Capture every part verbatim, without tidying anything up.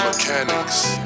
Mechanics.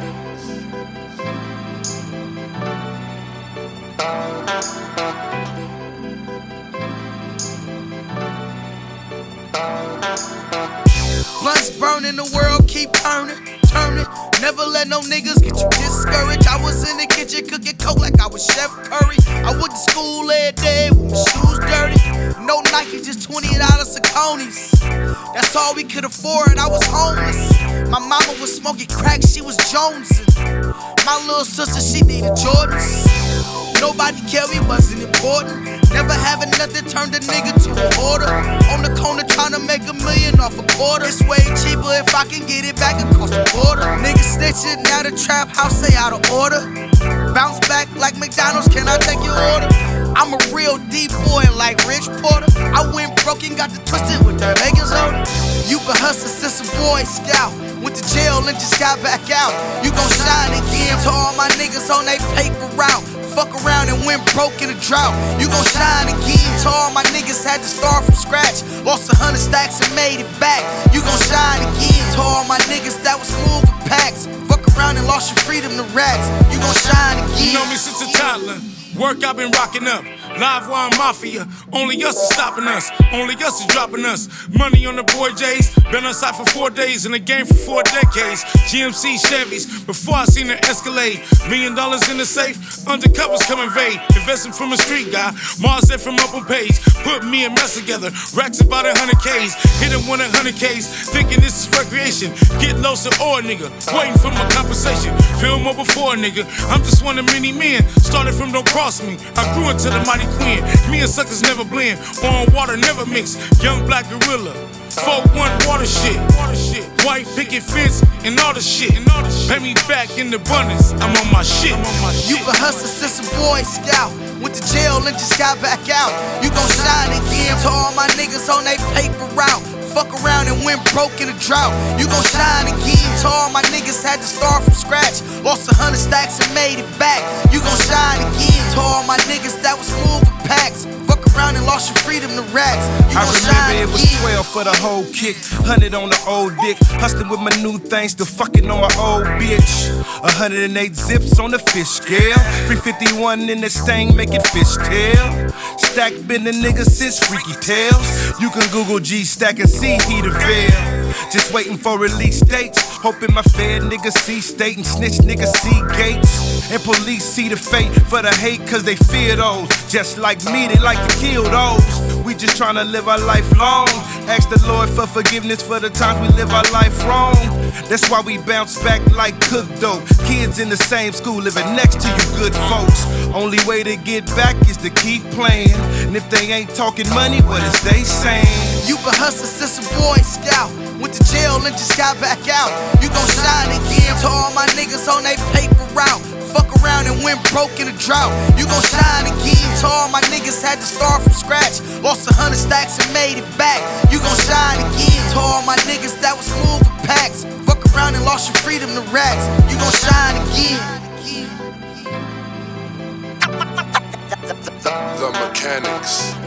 Blunts burning, the world keep turning, turning. Never let no niggas get you discouraged. I was in the kitchen cooking coke like I was Chef Curry. I went to school every day with my shoes dirty. No Nike, just twenty dollars Saucony's. That's all we could afford, I was homeless. My mama was smoking crack, she was jonesing. My little sister, she needed Jordans. Nobody cared, we wasn't important. Never having nothing turned a nigga to a hoarder. On the corner trying to make a million off a quarter. It's way cheaper if I can get it back across the border. Niggas snitching, now the trap house say out of order. Bounce back like McDonald's, can I take your order? I'm a real deep boy like Rich Porter. I went broke and got the twisted with that bacon soda. You been hustling since a Boy Scout. Went to jail and just got back out. You gon' shine again to all my niggas on they paper route. Fuck around and went broke in a drought. You gon' shine again to all my niggas had to start from scratch. Lost a hundred stacks and made it back. You gon' shine again to all my niggas that was moving packs. Fuck around and lost your freedom to rats. You gon' shine again. You know me since a toddler. Work I've been rocking up. Live Wire Mafia. Only us is stopping us. Only us is dropping us. Money on the boy J's. Been on site for four days. In the game for four decades. G M C Chevys. Before I seen it escalate. Million dollars in the safe. Undercovers come invade. Investing from a street guy. Mars said from up on page. Put me and Mess together. Racks about a hundred K's. Hit him one a hundred K's. Thinking this is recreation. Get low to ore nigga. Waiting for my compensation. Film over before nigga. I'm just one of many men. Started from don't cross me. I grew into the mighty queen. Me and suckers never blend. On water never mix. Young black gorilla. four one water shit. White picket fence and all the shit. Pay me back in the abundance. I'm on my shit. You been hustling since a Boy Scout. Went to jail and just got back out. You gon' shine again to all my niggas on they paper route. Fuck around and went broke in a drought. You gon' shine again to all my niggas had to start from scratch. Lost a hundred stacks and made it back. You gon' shine again to all my niggas that was moving packs. Fuck around and lost your freedom to rats. You I gon' remember shine it was again. twelve for the whole kick, hundred on the old dick, hustling with my new things, still fucking on my old bitch. A hundred and eight zips on the fish scale, three fifty-one in this thing, make it fish tail. Stack been the nigga since Freaky Tales. You can Google G Stack and see he the veil. Just waiting for release dates, hoping my fair niggas see state and snitch niggas see gates. And police see the fate for the hate cause they fear those. Just like me, they like to kill those. We just tryna live our life long. Ask the Lord for forgiveness for the times we live our life wrong. That's why we bounce back like cook dope. Kids in the same school living next to you good folks. Only way to get back is to keep playing. And if they ain't talking money, what is they saying? You been hustling since a Boy Scout. Went to jail and just got back out. You gon' shine again to all my niggas on they paper route. Fuck around and went broke in a drought. You gon' shine again to all my niggas had to start from scratch. Lost a hundred stacks and made it back. You gon' shine again to all my niggas that was moving packs. Fuck around and lost your freedom to rats. You gon' shine again. The Mechanics.